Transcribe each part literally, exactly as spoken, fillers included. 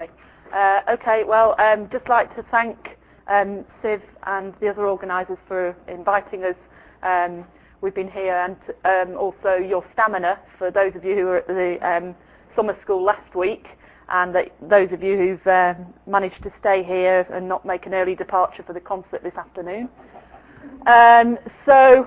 Uh, okay, well, um, just like to thank um, Civ and the other organisers for inviting us. Um, we've been here, and um, also your stamina for those of you who were at the um, summer school last week, and that those of you who've uh, managed to stay here and not make an early departure for the concert this afternoon. Um, so,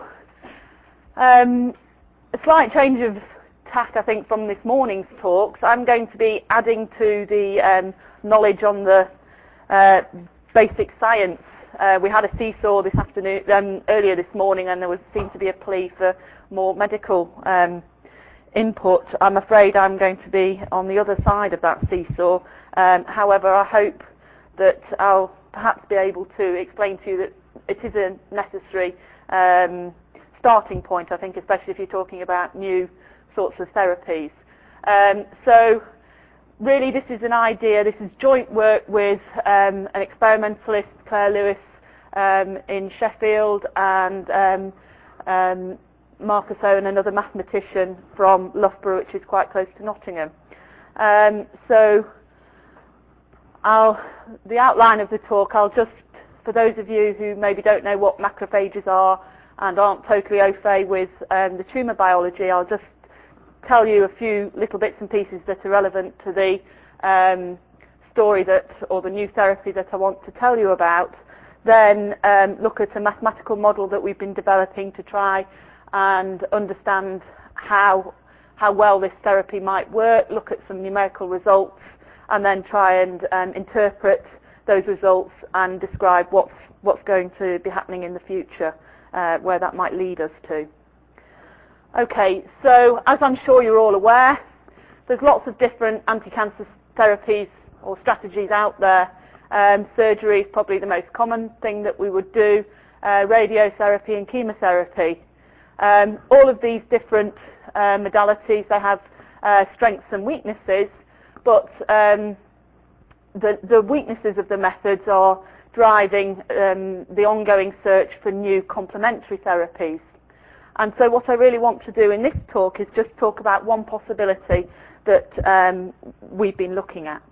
um, a slight change of tack, I think, from this morning's talks. I'm going to be adding to the um, knowledge on the uh, basic science. Uh, we had a seesaw this afternoon, um, earlier this morning, and there was seemed to be a plea for more medical um, input. I'm afraid I'm going to be on the other side of that seesaw. Um, however, I hope that I'll perhaps be able to explain to you that it is a necessary um, starting point, I think, especially if you're talking about new sorts of therapies. Um, so really this is an idea, this is joint work with um, an experimentalist, Claire Lewis, um, in Sheffield, and um, um, Marcus Owen, another mathematician from Loughborough, which is quite close to Nottingham. Um, so I'll, the outline of the talk, I'll just, for those of you who maybe don't know what macrophages are and aren't totally au fait with um, the tumour biology, I'll just tell you a few little bits and pieces that are relevant to the um, story that, or the new therapy that I want to tell you about. Then um, look at a mathematical model that we've been developing to try and understand how how well this therapy might work, look at some numerical results, and then try and um, interpret those results and describe what's what's going to be happening in the future, uh, where that might lead us to. Okay, so as I'm sure you're all aware, there's lots of different anti-cancer therapies or strategies out there. Um, surgery is probably the most common thing that we would do, uh, radiotherapy and chemotherapy. Um, all of these different uh, modalities, they have uh, strengths and weaknesses, but um, the, the weaknesses of the methods are driving um, the ongoing search for new complementary therapies. And so what I really want to do in this talk is just talk about one possibility that um, we've been looking at.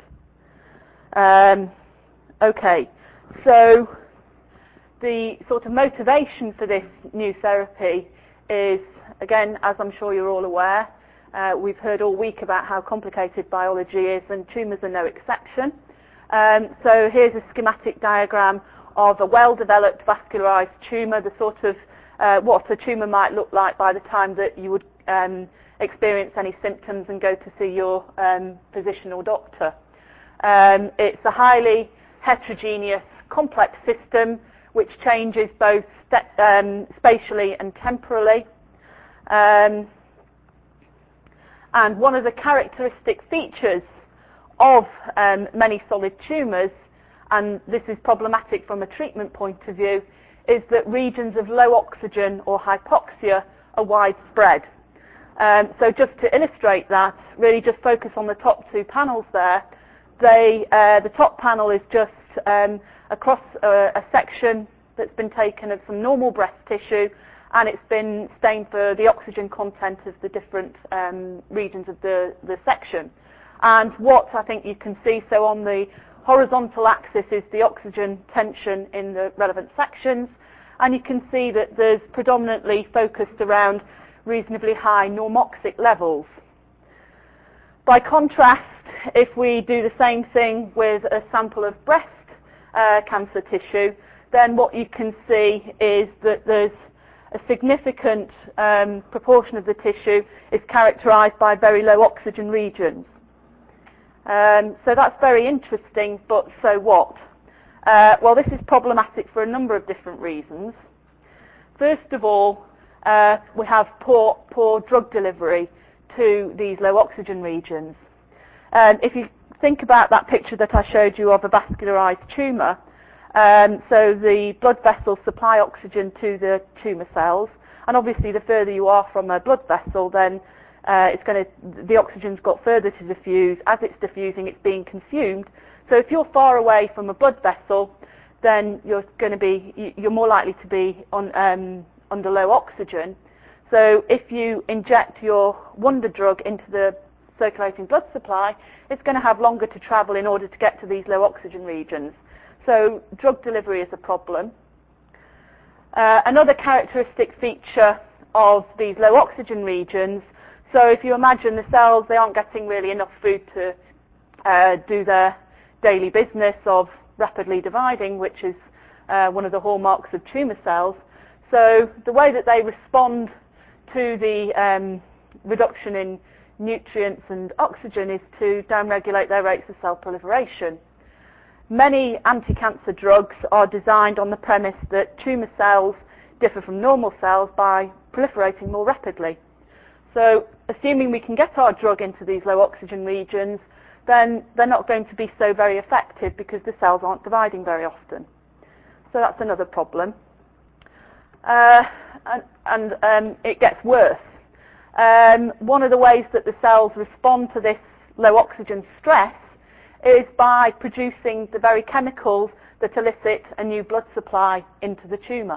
Um, okay, so the sort of motivation for this new therapy is, again, as I'm sure you're all aware, uh, we've heard all week about how complicated biology is, and tumours are no exception. Um, so here's a schematic diagram of a well-developed vascularized tumour, the sort of Uh, what a tumour might look like by the time that you would um, experience any symptoms and go to see your um, physician or doctor. Um, it's a highly heterogeneous, complex system which changes both um, spatially and temporally. Um, and one of the characteristic features of um, many solid tumours, and this is problematic from a treatment point of view, is that regions of low oxygen or hypoxia are widespread. Um, so just to illustrate that, really just focus on the top two panels there. They, uh, the top panel is just um, across a, a section that's been taken of some normal breast tissue, and it's been stained for the oxygen content of the different um, regions of the, the section. And what I think you can see, so on the horizontal axis is the oxygen tension in the relevant sections, and you can see that there's predominantly focused around reasonably high normoxic levels. By contrast, if we do the same thing with a sample of breast uh, cancer tissue, then what you can see is that there's a significant um, proportion of the tissue is characterized by very low oxygen regions. Um, so that's very interesting, but so what? Uh, well, this is problematic for a number of different reasons. First of all, uh, we have poor, poor drug delivery to these low oxygen regions. Um, if you think about that picture that I showed you of a vascularized tumour, um, so the blood vessels supply oxygen to the tumour cells, and obviously the further you are from a blood vessel, then Uh, it's going to, the oxygen's got further to diffuse. As it's diffusing, it's being consumed. So if you're far away from a blood vessel, then you're going to be, you're more likely to be on um, under low oxygen. So if you inject your wonder drug into the circulating blood supply, it's going to have longer to travel in order to get to these low oxygen regions. So drug delivery is a problem. Uh, another characteristic feature of these low oxygen regions, so if you imagine the cells, they aren't getting really enough food to uh, do their daily business of rapidly dividing, which is uh, one of the hallmarks of tumour cells. So the way that they respond to the um, reduction in nutrients and oxygen is to downregulate their rates of cell proliferation. Many anti-cancer drugs are designed on the premise that tumour cells differ from normal cells by proliferating more rapidly. So assuming we can get our drug into these low oxygen regions, then they're not going to be so very effective because the cells aren't dividing very often. So that's another problem. Uh, and and um, it gets worse. Um, one of the ways that the cells respond to this low oxygen stress is by producing the very chemicals that elicit a new blood supply into the tumour.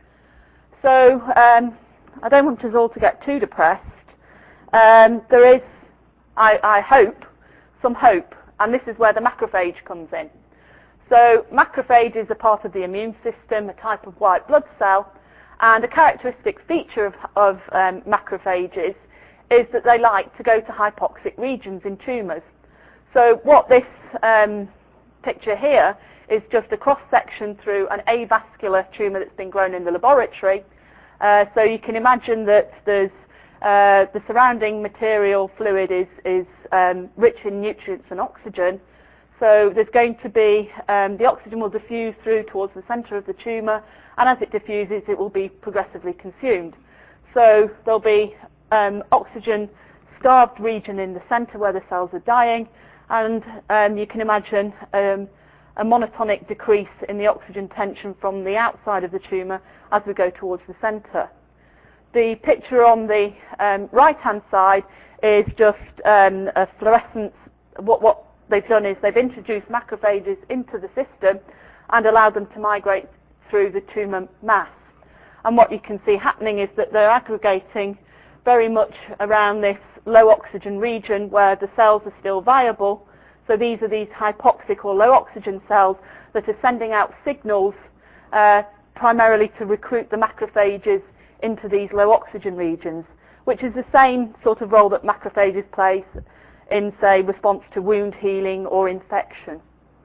So um, I don't want us all to get too depressed. Um, there is, I, I hope, some hope, and this is where the macrophage comes in. So macrophages are part of the immune system, a type of white blood cell, and a characteristic feature of, of um, macrophages is that they like to go to hypoxic regions in tumours. So what this um, picture here is just a cross-section through an avascular tumour that's been grown in the laboratory. Uh, so you can imagine that there's uh, the surrounding material fluid is, is um, rich in nutrients and oxygen. So there's going to be, um, the oxygen will diffuse through towards the centre of the tumour, and as it diffuses, it will be progressively consumed. So there'll be um, oxygen-starved region in the centre where the cells are dying, and um, you can imagine um, a monotonic decrease in the oxygen tension from the outside of the tumour as we go towards the centre. The picture on the um, right-hand side is just um, a fluorescence. What, what they've done is they've introduced macrophages into the system and allowed them to migrate through the tumour mass. And what you can see happening is that they're aggregating very much around this low oxygen region where the cells are still viable. So these are these hypoxic or low oxygen cells that are sending out signals uh, primarily to recruit the macrophages into these low oxygen regions, which is the same sort of role that macrophages play in, say, response to wound healing or infection.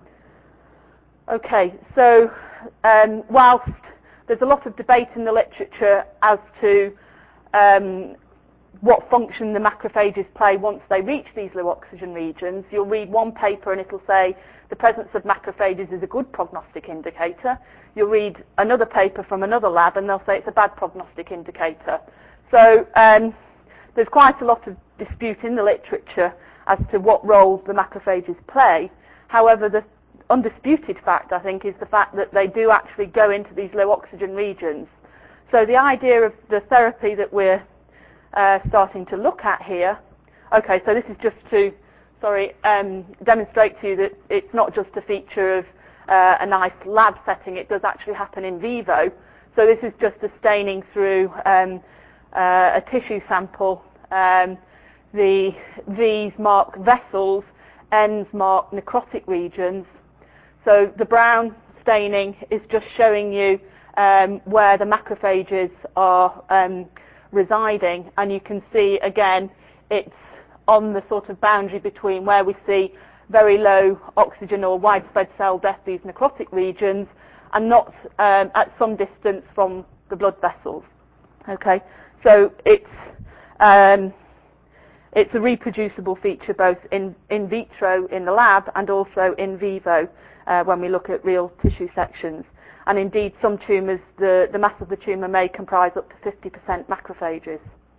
Okay, so um, whilst there's a lot of debate in the literature as to um, what function the macrophages play once they reach these low oxygen regions, you'll read one paper and it'll say the presence of macrophages is a good prognostic indicator. You'll read another paper from another lab and they'll say it's a bad prognostic indicator. So um, there's quite a lot of dispute in the literature as to what role the macrophages play. However, the undisputed fact, I think, is the fact that they do actually go into these low oxygen regions. So the idea of the therapy that we're uh, starting to look at here, okay, so this is just to, sorry, um, demonstrate to you that it's not just a feature of uh, a nice lab setting, it does actually happen in vivo. So this is just a staining through um, uh, a tissue sample. Um, the V's mark vessels, N's mark necrotic regions. So the brown staining is just showing you um, where the macrophages are um, residing, and you can see again it's on the sort of boundary between where we see very low oxygen or widespread cell death, these necrotic regions, and not um, at some distance from the blood vessels. Okay, so it's um, it's a reproducible feature both in, in vitro in the lab and also in vivo uh, when we look at real tissue sections. And indeed, some tumours, the, the mass of the tumour may comprise up to fifty percent macrophages.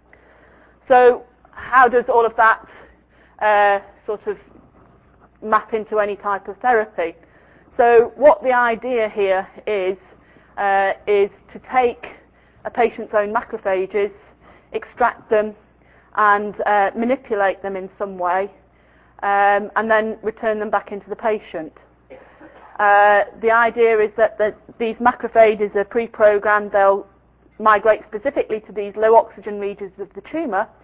So how does all of that uh, sort of map into any type of therapy? So what the idea here is, uh, is to take a patient's own macrophages, extract them, and uh, manipulate them in some way, um, and then return them back into the patient. Uh, the idea is that the, these macrophages are pre-programmed. They'll migrate specifically to these low oxygen regions of the tumour,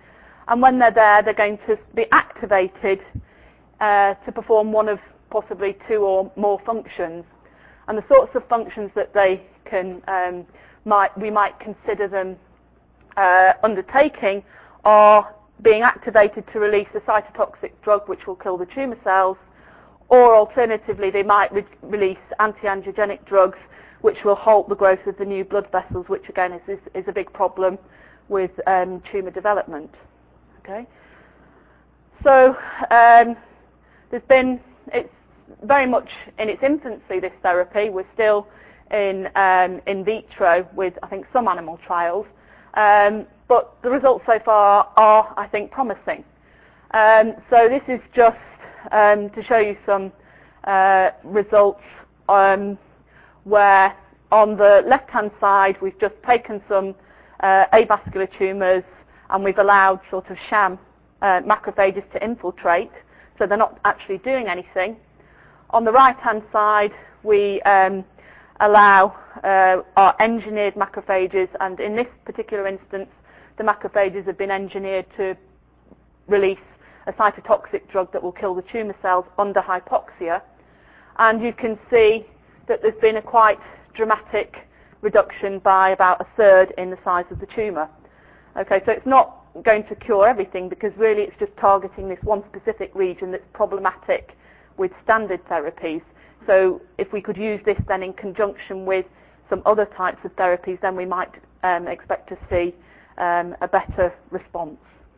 And when they're there, they're going to be activated uh, to perform one of possibly two or more functions. And the sorts of functions that they can, um, might, we might consider them uh, undertaking are being activated to release a cytotoxic drug which will kill the tumour cells, or alternatively they might re- release anti-angiogenic drugs which will halt the growth of the new blood vessels, which again is, is, is a big problem with um, tumour development. Okay, so um, there's been, it's very much in its infancy, this therapy. We're still in um, in vitro with, I think, some animal trials, um, but the results so far are, I think, promising. Um, so this is just um, to show you some uh, results um, where on the left-hand side we've just taken some uh, avascular tumours and we've allowed sort of sham uh, macrophages to infiltrate, so they're not actually doing anything. On the right-hand side we um, allow uh, our engineered macrophages, and in this particular instance the macrophages have been engineered to release a cytotoxic drug that will kill the tumour cells under hypoxia, and you can see that there's been a quite dramatic reduction by about a third in the size of the tumour. Okay, so it's not going to cure everything, because really it's just targeting this one specific region that's problematic with standard therapies. So if we could use this then in conjunction with some other types of therapies, then we might um, expect to see um, a better response.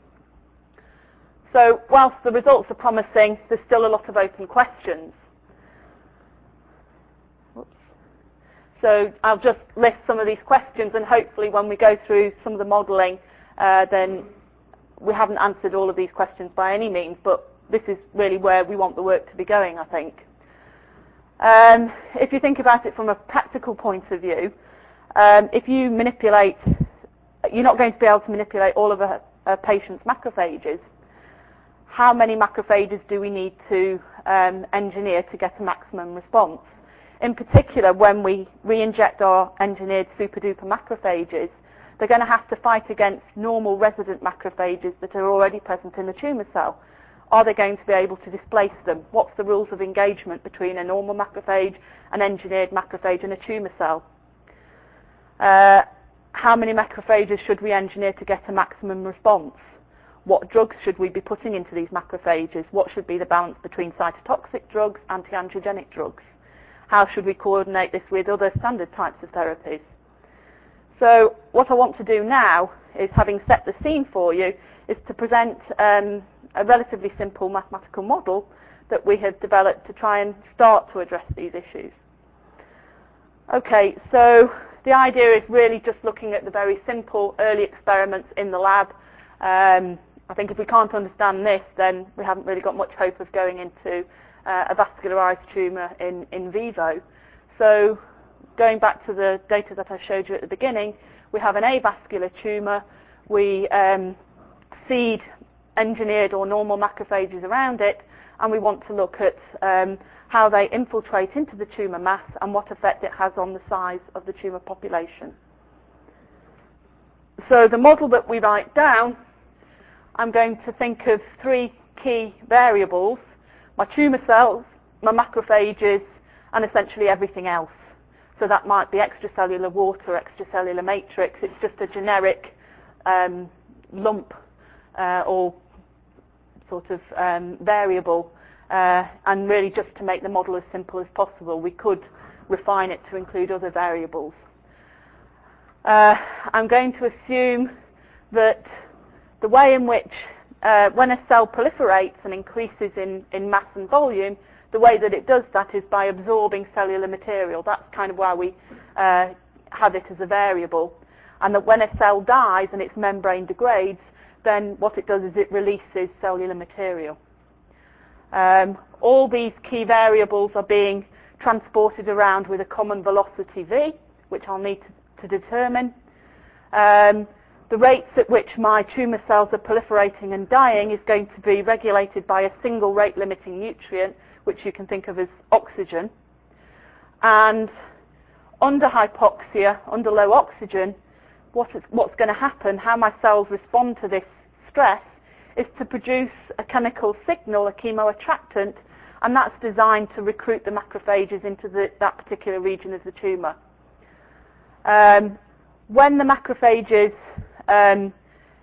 So whilst the results are promising, there's still a lot of open questions. Oops. So I'll just list some of these questions, and hopefully when we go through some of the modelling, uh, then we haven't answered all of these questions by any means, but this is really where we want the work to be going, I think. Um, if you think about it from a practical point of view, um, if you manipulate, you're not going to be able to manipulate all of a, a patient's macrophages. How many macrophages do we need to um, engineer to get a maximum response? In particular, when we re-inject our engineered super-duper macrophages, they're going to have to fight against normal resident macrophages that are already present in the tumour cell. Are they going to be able to displace them? What's the rules of engagement between a normal macrophage, an engineered macrophage, and a tumour cell? Uh, how many macrophages should we engineer to get a maximum response? What drugs should we be putting into these macrophages? What should be the balance between cytotoxic drugs, anti-angiogenic drugs? How should we coordinate this with other standard types of therapies? So what I want to do now is, having set the scene for you, is to present um, a relatively simple mathematical model that we have developed to try and start to address these issues. Okay, so the idea is really just looking at the very simple early experiments in the lab. Um, I think if we can't understand this, then we haven't really got much hope of going into uh, a vascularized tumour in, in vivo. So going back to the data that I showed you at the beginning, we have an avascular tumour. We um, seed engineered or normal macrophages around it, and we want to look at um, how they infiltrate into the tumour mass and what effect it has on the size of the tumour population. So the model that we write down, I'm going to think of three key variables: my tumour cells, my macrophages, and essentially everything else. So that might be extracellular water, extracellular matrix. It's just a generic um, lump uh, or sort of um, variable, uh, and really just to make the model as simple as possible, we could refine it to include other variables. Uh, I'm going to assume that the way in which, uh, when a cell proliferates and increases in, in mass and volume, the way that it does that is by absorbing cellular material. That's kind of why we uh, have it as a variable. And that when a cell dies and its membrane degrades, then what it does is it releases cellular material. Um, all these key variables are being transported around with a common velocity v, which I'll need to, to determine. Um, the rates at which my tumour cells are proliferating and dying is going to be regulated by a single rate-limiting nutrient, which you can think of as oxygen. And under hypoxia, under low oxygen, what is, what's going to happen, how my cells respond to this stress, is to produce a chemical signal, a chemoattractant, and that's designed to recruit the macrophages into the, that particular region of the tumour. Um, when the macrophages um,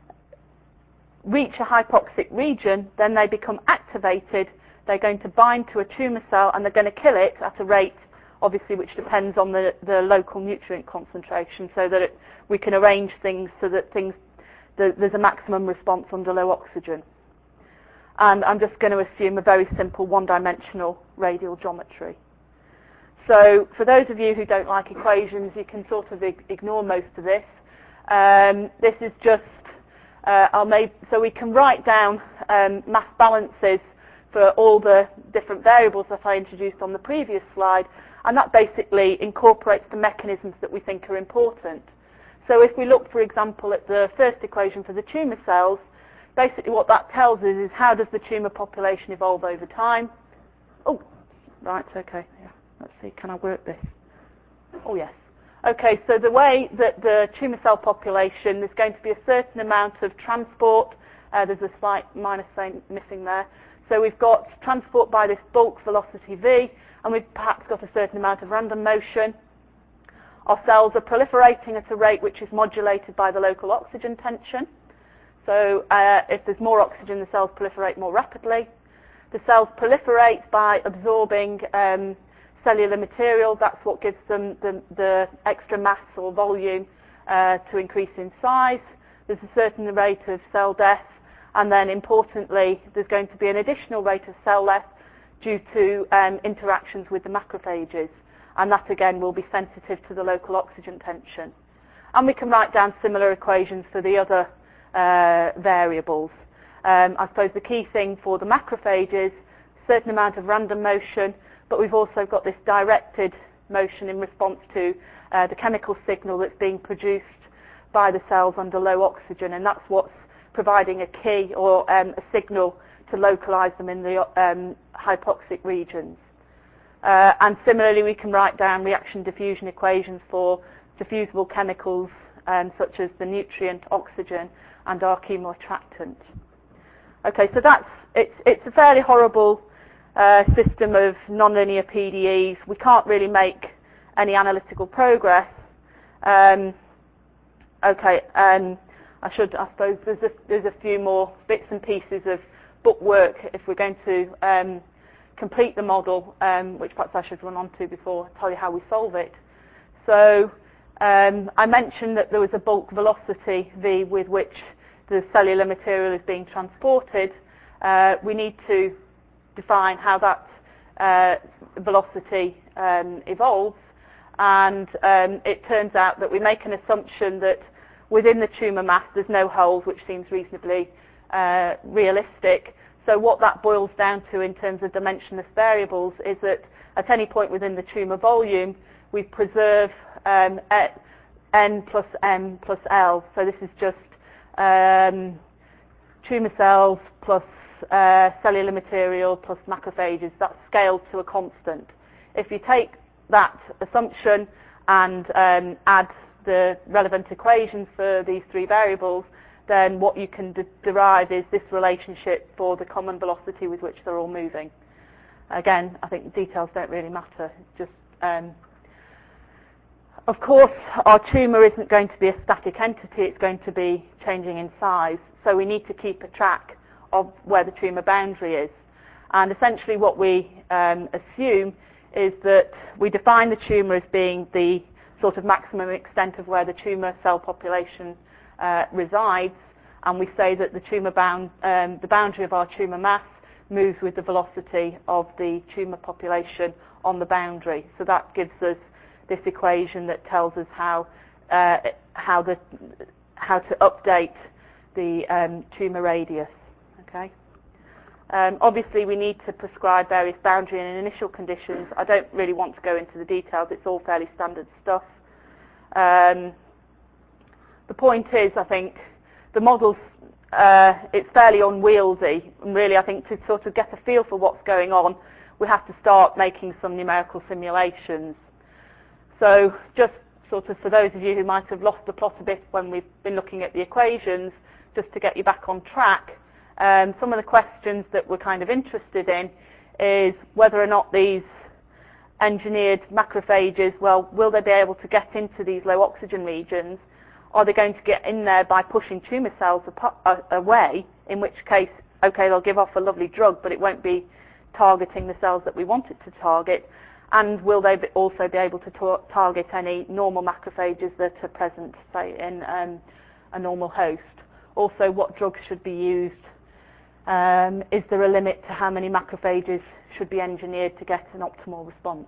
reach a hypoxic region, then they become activated. They're going to bind to a tumour cell and they're going to kill it at a rate, obviously, which depends on the, the local nutrient concentration, so that it, we can arrange things so that things the, there's a maximum response under low oxygen. And I'm just going to assume a very simple one-dimensional radial geometry. So for those of you who don't like equations, you can sort of ignore most of this. Um, this is just, uh, I'll make, so we can write down um, mass balances for all the different variables that I introduced on the previous slide, and that basically incorporates the mechanisms that we think are important. So if we look, for example, at the first equation for the tumour cells, basically what that tells us is how does the tumour population evolve over time. Oh, right, okay, yeah. Let's see, can I work this? Oh, yes. Okay, so the way that the tumour cell population, there's going to be a certain amount of transport. Uh, there's a slight minus sign missing there. So we've got transport by this bulk velocity v, and we've perhaps got a certain amount of random motion. Our cells are proliferating at a rate which is modulated by the local oxygen tension. So uh, if there's more oxygen, the cells proliferate more rapidly. The cells proliferate by absorbing um, cellular material. That's what gives them the, the extra mass or volume uh, to increase in size. There's a certain rate of cell death, and then importantly, there's going to be an additional rate of cell death due to um, interactions with the macrophages, and that again will be sensitive to the local oxygen tension. And we can write down similar equations for the other uh, variables. Um, I suppose the key thing for the macrophages, a certain amount of random motion, but we've also got this directed motion in response to uh, the chemical signal that's being produced by the cells under low oxygen, and that's what's providing a key or um, a signal to localize them in the um, hypoxic regions. Uh, and similarly, we can write down reaction diffusion equations for diffusible chemicals um, such as the nutrient oxygen and our chemoattractant. Okay, so that's it's it's a fairly horrible uh, system of nonlinear P D Es. We can't really make any analytical progress. Um, okay, um, I should I suppose there's a, there's a few more bits and pieces of book work if we're going to um, complete the model, um, which perhaps I should run on to before I tell you how we solve it. So um, I mentioned that there was a bulk velocity v with which the cellular material is being transported. Uh, we need to define how that uh, velocity um, evolves, and um, it turns out that we make an assumption that within the tumour mass there's no holes, which seems reasonably uh, realistic. So what that boils down to in terms of dimensionless variables is that at any point within the tumour volume we preserve um, n plus m plus l. So this is just um, tumour cells plus uh, cellular material plus macrophages. That's scaled to a constant. If you take that assumption and um, add the relevant equations for these three variables, then what you can de derive is this relationship for the common velocity with which they're all moving. Again, I think details don't really matter. It's just, um, of course, our tumour isn't going to be a static entity. It's going to be changing in size. So we need to keep a track of where the tumour boundary is. And essentially what we um, assume is that we define the tumour as being the sort of maximum extent of where the tumour cell population uh, resides, and we say that the tumour bound, um, the boundary of our tumour mass moves with the velocity of the tumour population on the boundary. So that gives us this equation that tells us how uh, how the how to update the um, tumour radius. Okay. Um, obviously, we need to prescribe various boundary and initial conditions. I don't really want to go into the details. It's all fairly standard stuff. Um, the point is, I think, the model's uh, it's fairly unwieldy. And really, I think to sort of get a feel for what's going on, we have to start making some numerical simulations. So just sort of for those of you who might have lost the plot a bit when we've been looking at the equations, just to get you back on track, um, some of the questions that we're kind of interested in is whether or not these engineered macrophages, well, will they be able to get into these low oxygen regions? Are they going to get in there by pushing tumour cells away, in which case, okay, they'll give off a lovely drug, but it won't be targeting the cells that we want it to target? And will they be also be able to tar target any normal macrophages that are present, say, in um, a normal host? Also, what drugs should be used? Um, is there a limit to how many macrophages should be engineered to get an optimal response?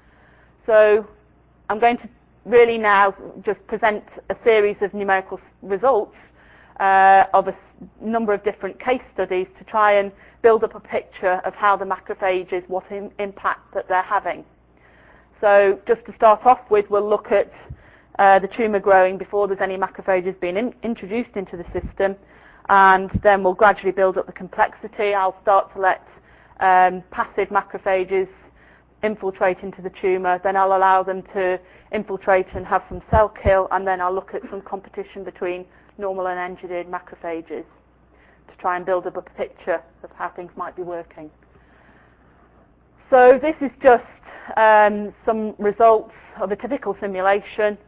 So I'm going to really now just present a series of numerical results uh, of a number of different case studies to try and build up a picture of how the macrophages, what in, impact that they're having. So just to start off with, we'll look at uh, the tumour growing before there's any macrophages being in, introduced into the system, and then we'll gradually build up the complexity. I'll start to let um, passive macrophages infiltrate into the tumour, then I'll allow them to infiltrate and have some cell kill, and then I'll look at some competition between normal and engineered macrophages to try and build up a picture of how things might be working. So this is just um, some results of a typical simulation.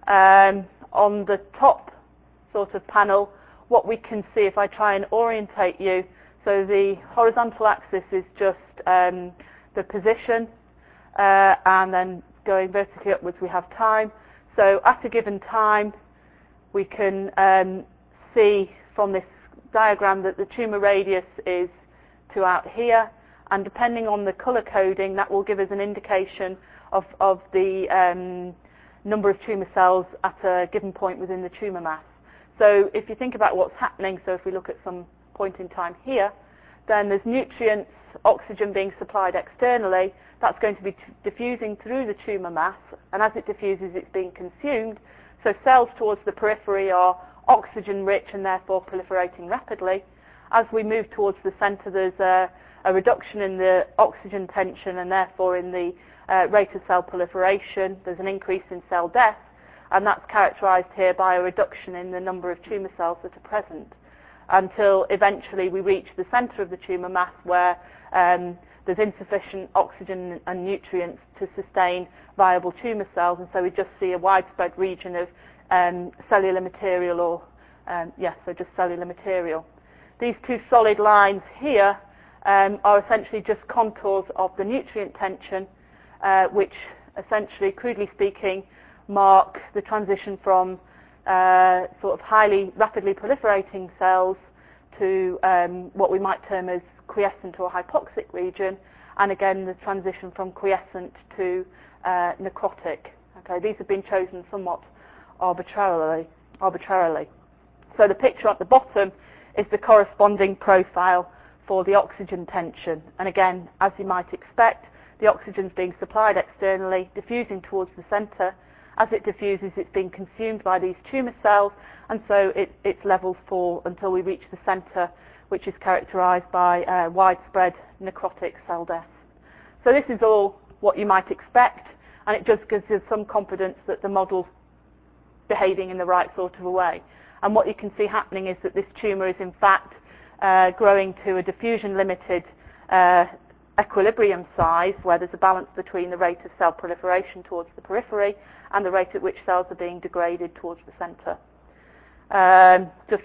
Um, on the top sort of panel, what we can see, if I try and orientate you, so the horizontal axis is just um, the position, uh, and then going vertically upwards we have time. So at a given time, we can um, see from this diagram that the tumour radius is to out here, and depending on the colour coding, that will give us an indication of, of the um, number of tumour cells at a given point within the tumour mass. So if you think about what's happening, so if we look at some point in time here, then there's nutrients, oxygen being supplied externally. That's going to be diffusing through the tumour mass, and as it diffuses, it's being consumed. So cells towards the periphery are oxygen-rich and therefore proliferating rapidly. As we move towards the centre, there's a, a reduction in the oxygen tension and therefore in the uh, rate of cell proliferation. There's an increase in cell death, and that's characterised here by a reduction in the number of tumour cells that are present, until eventually we reach the centre of the tumour mass where um, there's insufficient oxygen and nutrients to sustain viable tumour cells, and so we just see a widespread region of um, cellular material, or um, yes, so just cellular material. These two solid lines here um, are essentially just contours of the nutrient tension, uh, which essentially, crudely speaking, mark the transition from uh, sort of highly rapidly proliferating cells to um, what we might term as quiescent or hypoxic region, and again the transition from quiescent to uh, necrotic. Okay, these have been chosen somewhat arbitrarily. arbitrarily. So the picture at the bottom is the corresponding profile for the oxygen tension, and again, as you might expect, the oxygen is being supplied externally, diffusing towards the centre. As it diffuses, it's being consumed by these tumour cells, and so it, its levels fall until we reach the centre, which is characterised by uh, widespread necrotic cell death. So this is all what you might expect, and it just gives us some confidence that the model's behaving in the right sort of a way. And what you can see happening is that this tumour is in fact uh, growing to a diffusion-limited uh, equilibrium size, where there's a balance between the rate of cell proliferation towards the periphery and the rate at which cells are being degraded towards the centre. Um, just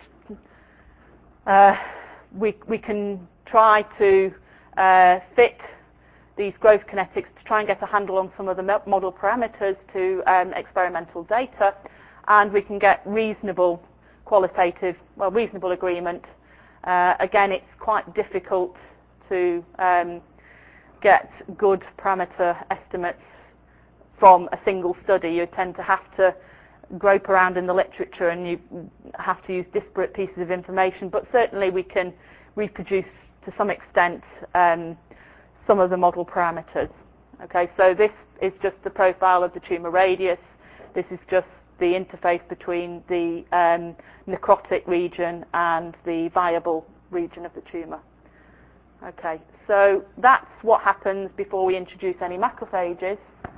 uh, we, we can try to uh, fit these growth kinetics to try and get a handle on some of the model parameters to um, experimental data, and we can get reasonable qualitative, well, reasonable agreement. Uh, again, it's quite difficult to um, get good parameter estimates from a single study. You tend to have to grope around in the literature, and you have to use disparate pieces of information, but certainly we can reproduce to some extent um, some of the model parameters. Okay, so this is just the profile of the tumour radius. This is just the interface between the um, necrotic region and the viable region of the tumour. Okay, so that's what happens before we introduce any macrophages.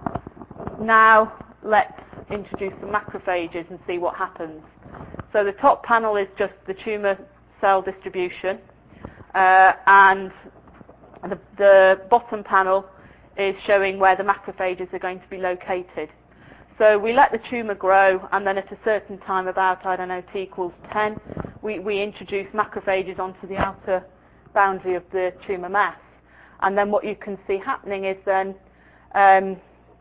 Now let's introduce some macrophages and see what happens. So the top panel is just the tumour cell distribution. uh, and the, the bottom panel is showing where the macrophages are going to be located. So we let the tumour grow, and then at a certain time, about, I don't know, t equals ten, we, we introduce macrophages onto the outer boundary of the tumour mass. And then what you can see happening is then um,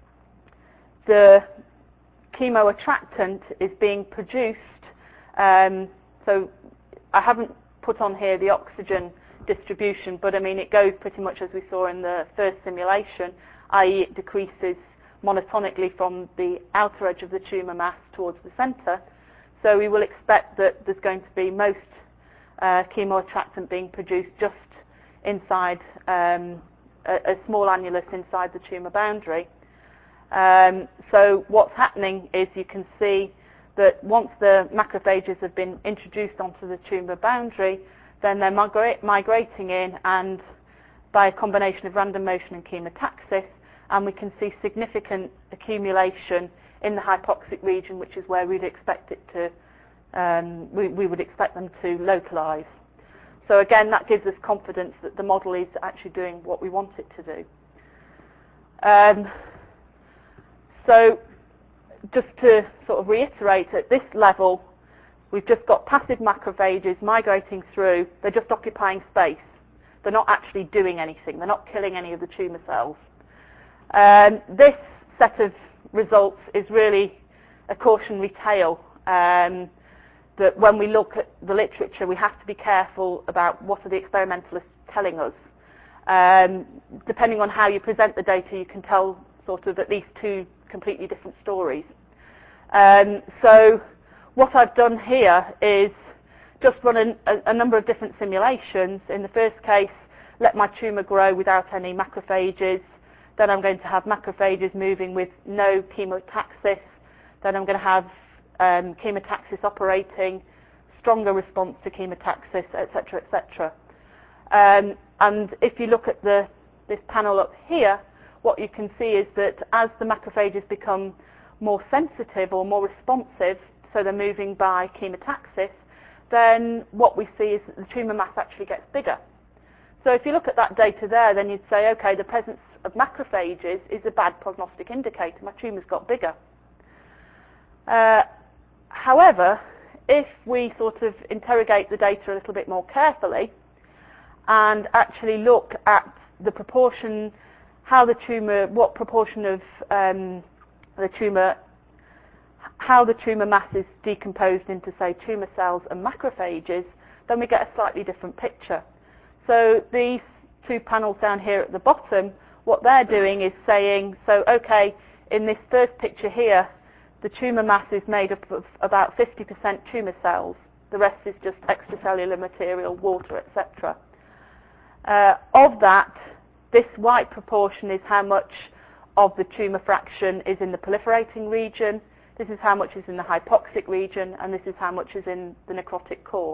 the chemoattractant is being produced. Um, so I haven't put on here the oxygen distribution, but I mean it goes pretty much as we saw in the first simulation, that is it decreases monotonically from the outer edge of the tumour mass towards the centre. So we will expect that there's going to be most uh, chemoattractant being produced just inside um, a, a small annulus inside the tumour boundary. Um, so what's happening is you can see that once the macrophages have been introduced onto the tumour boundary, then they're migra migrating in, and by a combination of random motion and chemotaxis, and we can see significant accumulation in the hypoxic region, which is where we'd expect it to, um, we, we would expect them to localise. So again, that gives us confidence that the model is actually doing what we want it to do. Um, so just to sort of reiterate, at this level, we've just got passive macrophages migrating through. They're just occupying space. They're not actually doing anything. They're not killing any of the tumour cells. Um, this set of results is really a cautionary tale, um, that when we look at the literature, we have to be careful about what are the experimentalists telling us. Um, depending on how you present the data, you can tell sort of at least two completely different stories. Um, so what I've done here is just run a, a number of different simulations. In the first case, let my tumour grow without any macrophages. Then I'm going to have macrophages moving with no chemotaxis. Then I'm going to have um, chemotaxis operating, stronger response to chemotaxis, et cetera, et cetera. Um, and if you look at the, this panel up here, what you can see is that as the macrophages become more sensitive or more responsive, so they're moving by chemotaxis, then what we see is that the tumour mass actually gets bigger. So if you look at that data there, then you'd say, okay, the presence of macrophages is a bad prognostic indicator. My tumour's got bigger. Uh, however, if we sort of interrogate the data a little bit more carefully and actually look at the proportion, how the tumour, what proportion of um, the tumour, how the tumour mass is decomposed into, say, tumour cells and macrophages, then we get a slightly different picture. So these two panels down here at the bottom, what they're doing is saying, so okay, in this first picture here, the tumour mass is made up of about fifty percent tumour cells. The rest is just extracellular material, water, et cetera. Uh, of that, this white proportion is how much of the tumour fraction is in the proliferating region. This is how much is in the hypoxic region, and this is how much is in the necrotic core.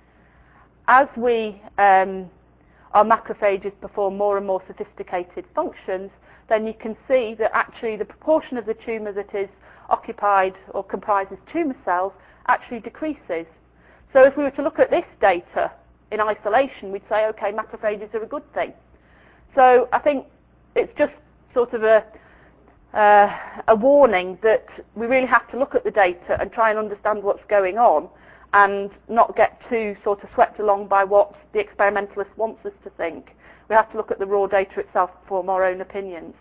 As we, um, our macrophages perform more and more sophisticated functions, then you can see that actually the proportion of the tumour that is occupied or comprises tumour cells actually decreases. So if we were to look at this data in isolation, we'd say, okay, macrophages are a good thing. So I think it's just sort of a, uh, a warning that we really have to look at the data and try and understand what's going on, and not get too sort of swept along by what the experimentalist wants us to think. We have to look at the raw data itself to form our own opinions.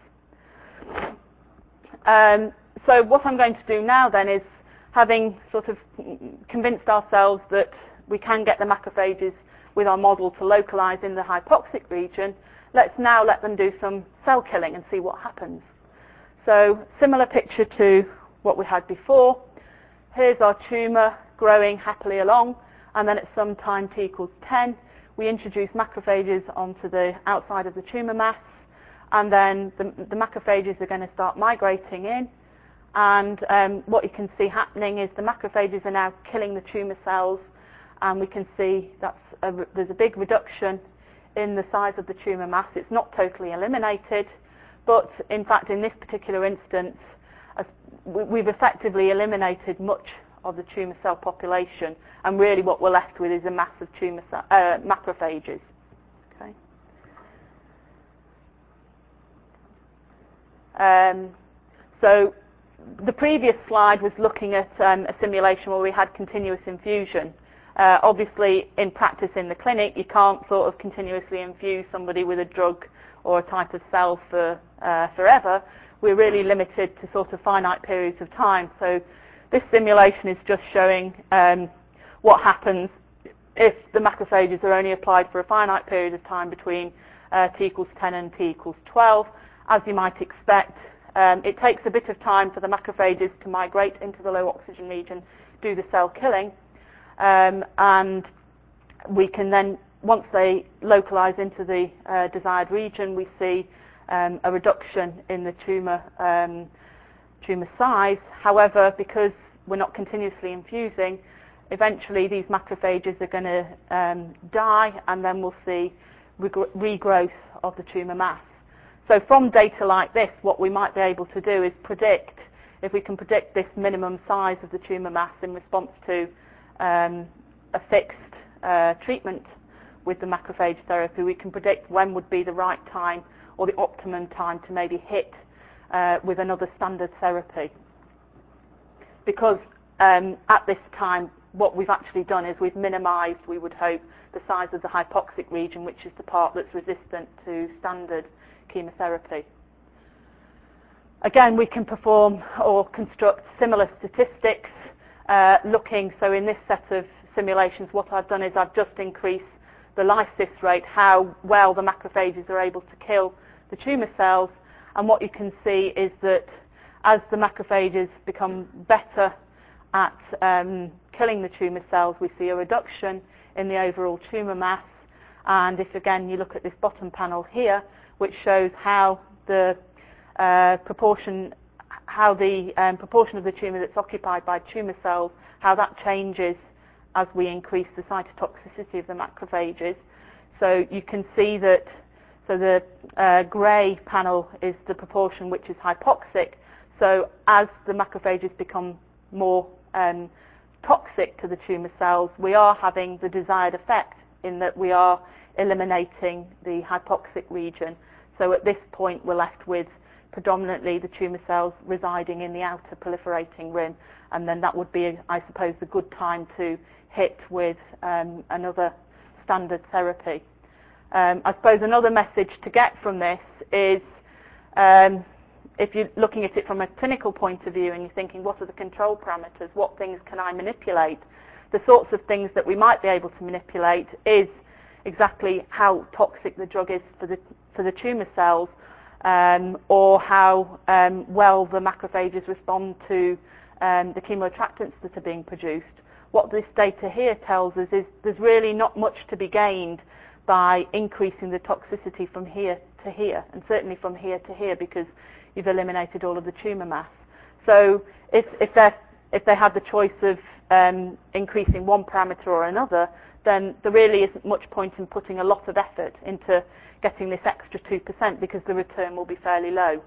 Um, so what I'm going to do now then is, having sort of convinced ourselves that we can get the macrophages with our model to localize in the hypoxic region, let's now let them do some cell killing and see what happens. So similar picture to what we had before. Here's our tumour growing happily along, and then at some time t equals ten, we introduce macrophages onto the outside of the tumour mass, and then the, the macrophages are going to start migrating in, and um, what you can see happening is the macrophages are now killing the tumour cells, and we can see that's a, there's a big reduction in the size of the tumour mass. It's not totally eliminated, but in fact in this particular instance, as we've effectively eliminated much of the tumour cell population, and really what we're left with is a mass of tumour uh, macrophages. Um, so the previous slide was looking at um, a simulation where we had continuous infusion. Uh, obviously, in practice in the clinic, you can't sort of continuously infuse somebody with a drug or a type of cell for uh, forever. We're really limited to sort of finite periods of time. So this simulation is just showing um, what happens if the macrophages are only applied for a finite period of time between uh, t equals ten and t equals twelve. As you might expect, um, it takes a bit of time for the macrophages to migrate into the low oxygen region, do the cell killing, um, and we can then, once they localize into the uh, desired region, we see um, a reduction in the tumor um, tumor size. However, because we're not continuously infusing, eventually these macrophages are going to um, die, and then we'll see regrowth of the tumor mass. So from data like this, what we might be able to do is predict, if we can predict this minimum size of the tumor mass in response to um, a fixed uh, treatment with the macrophage therapy, we can predict when would be the right time or the optimum time to maybe hit uh, with another standard therapy. Because um, at this time, what we've actually done is we've minimized, we would hope, the size of the hypoxic region, which is the part that's resistant to standard chemotherapy. Again, we can perform or construct similar statistics uh, looking, so in this set of simulations, what I've done is I've just increased the lysis rate, how well the macrophages are able to kill the tumor cells, and what you can see is that as the macrophages become better at um, killing the tumor cells, we see a reduction in the overall tumor mass. And if again you look at this bottom panel here, which shows how the uh, proportion, how the um, proportion of the tumor that's occupied by tumor cells, how that changes as we increase the cytotoxicity of the macrophages. So you can see that, so the uh, grey panel is the proportion which is hypoxic. So as the macrophages become more um, toxic to the tumor cells, we are having the desired effect in that we are eliminating the hypoxic region. So at this point we're left with predominantly the tumor cells residing in the outer proliferating rim, and then that would be, I suppose, the good time to hit with um, another standard therapy. Um, I suppose another message to get from this is, um, if you're looking at it from a clinical point of view and you're thinking, what are the control parameters, what things can I manipulate? The sorts of things that we might be able to manipulate is exactly how toxic the drug is for the, for the tumor cells, um, or how um, well the macrophages respond to um, the chemoattractants that are being produced. What this data here tells us is there's really not much to be gained by increasing the toxicity from here to here, and certainly from here to here, because you've eliminated all of the tumor mass. So if, if, if they had the choice of um, increasing one parameter or another, then there really isn't much point in putting a lot of effort into getting this extra two percent, because the return will be fairly low.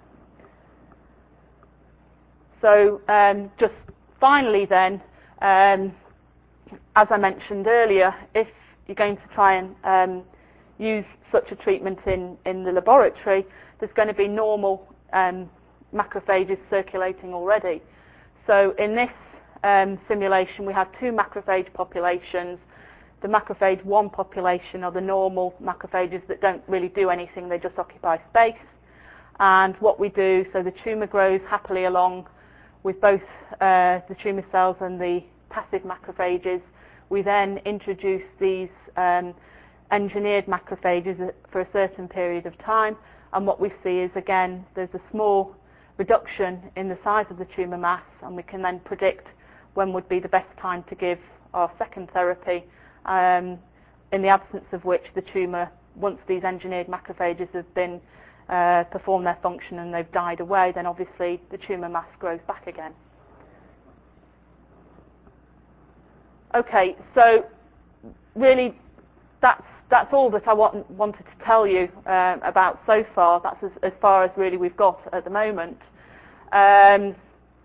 So um, just finally then, um, as I mentioned earlier, if you're going to try and um, use such a treatment in, in the laboratory, there's going to be normal um, macrophages circulating already. So in this um, simulation, we have two macrophage populations. The macrophage one population are the normal macrophages that don't really do anything, they just occupy space. And what we do, so the tumor grows happily along with both uh, the tumor cells and the passive macrophages. We then introduce these um, engineered macrophages for a certain period of time, and what we see is, again, there's a small reduction in the size of the tumor mass, and we can then predict when would be the best time to give our second therapy, um, in the absence of which the tumor, once these engineered macrophages have been uh, performed their function and they've died away, then obviously the tumor mass grows back again. Okay, so really that's that's all that I want, wanted to tell you um, about so far. That's as, as far as really we've got at the moment. Um,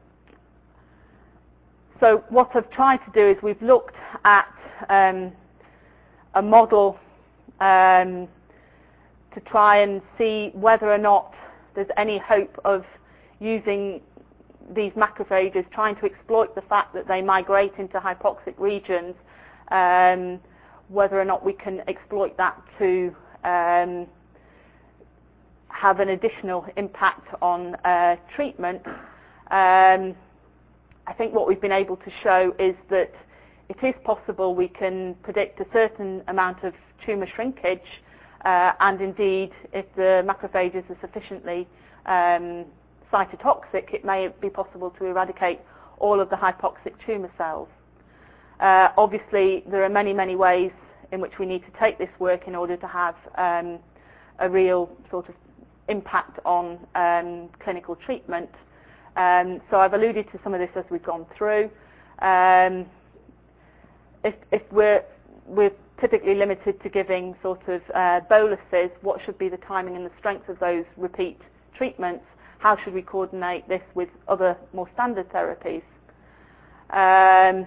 so what I've tried to do is we've looked at um, a model um, to try and see whether or not there's any hope of using these macrophages, trying to exploit the fact that they migrate into hypoxic regions, um, whether or not we can exploit that to um, have an additional impact on uh, treatment. Um, I think what we've been able to show is that it is possible we can predict a certain amount of tumour shrinkage, uh, and indeed, if the macrophages are sufficiently um, cytotoxic, it may be possible to eradicate all of the hypoxic tumour cells. Uh, obviously, there are many, many ways in which we need to take this work in order to have um, a real sort of impact on um, clinical treatment. Um, so I've alluded to some of this as we've gone through. Um, if, if we're, we're typically limited to giving sort of uh, boluses, what should be the timing and the strength of those repeat treatments? How should we coordinate this with other more standard therapies? Um,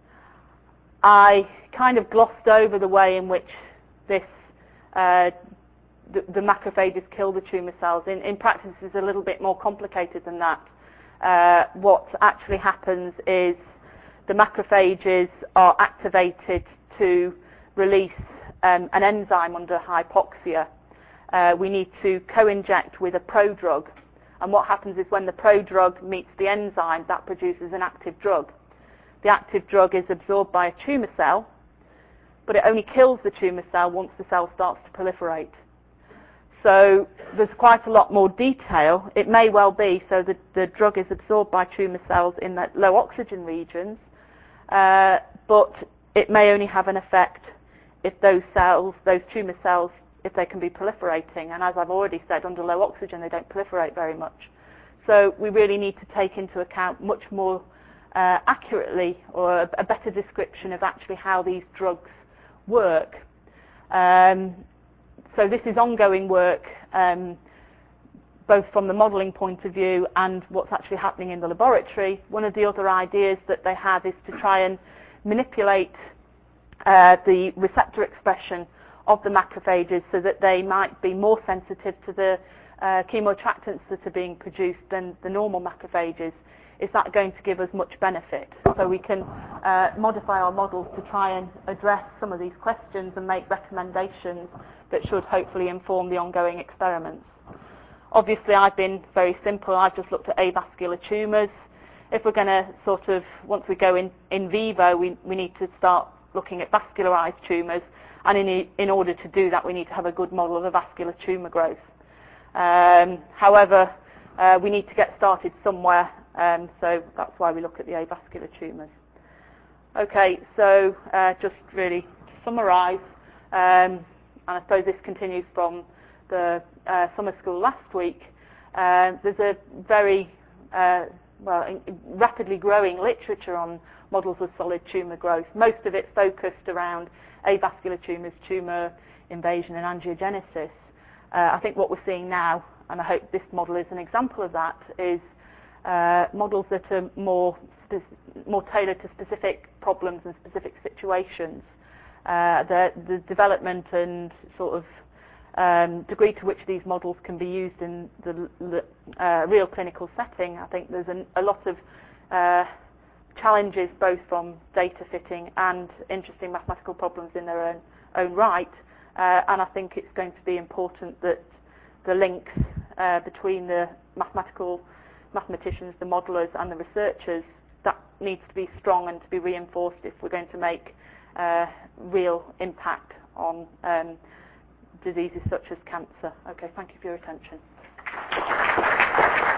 I kind of glossed over the way in which this uh, the, the macrophages kill the tumour cells. In, in practice, it's a little bit more complicated than that. Uh, what actually happens is the macrophages are activated to release um, an enzyme under hypoxia. Uh, we need to co-inject with a prodrug. And what happens is when the prodrug meets the enzyme, that produces an active drug. The active drug is absorbed by a tumour cell, but it only kills the tumour cell once the cell starts to proliferate. So there's quite a lot more detail. It may well be so that the drug is absorbed by tumour cells in the low oxygen regions, uh, but it may only have an effect if those cells, those tumour cells, if they can be proliferating. And as I've already said, under low oxygen they don't proliferate very much. So we really need to take into account much more uh, accurately, or a, a better description of actually how these drugs work. Um, so this is ongoing work, um, both from the modelling point of view and what's actually happening in the laboratory. One of the other ideas that they have is to try and manipulate uh, the receptor expression of the macrophages so that they might be more sensitive to the uh, chemoattractants that are being produced than the normal macrophages. Is that going to give us much benefit? So we can uh, modify our models to try and address some of these questions and make recommendations that should hopefully inform the ongoing experiments. Obviously, I've been very simple. I've just looked at avascular tumours. If we're going to sort of, once we go in, in vivo, we, we need to start looking at vascularized tumours. And in, in order to do that, we need to have a good model of a vascular tumour growth. Um, however, uh, we need to get started somewhere, um, so that's why we look at the avascular tumours. Okay, so uh, just really to summarise, um, and I suppose this continues from the uh, summer school last week, uh, there's a very uh, well, in, rapidly growing literature on models of solid tumour growth, most of it focused around avascular tumours, tumour invasion and angiogenesis. Uh, I think what we're seeing now, and I hope this model is an example of that, is uh, models that are more more tailored to specific problems and specific situations. Uh, the, the development and sort of um, degree to which these models can be used in the, the uh, real clinical setting, I think there's an, a lot of uh, challenges both from data fitting and interesting mathematical problems in their own, own right. Uh, and I think it's going to be important that the links uh, between the mathematical mathematicians, the modelers, and the researchers, that needs to be strong and to be reinforced if we're going to make uh, real impact on um, diseases such as cancer. Okay, thank you for your attention.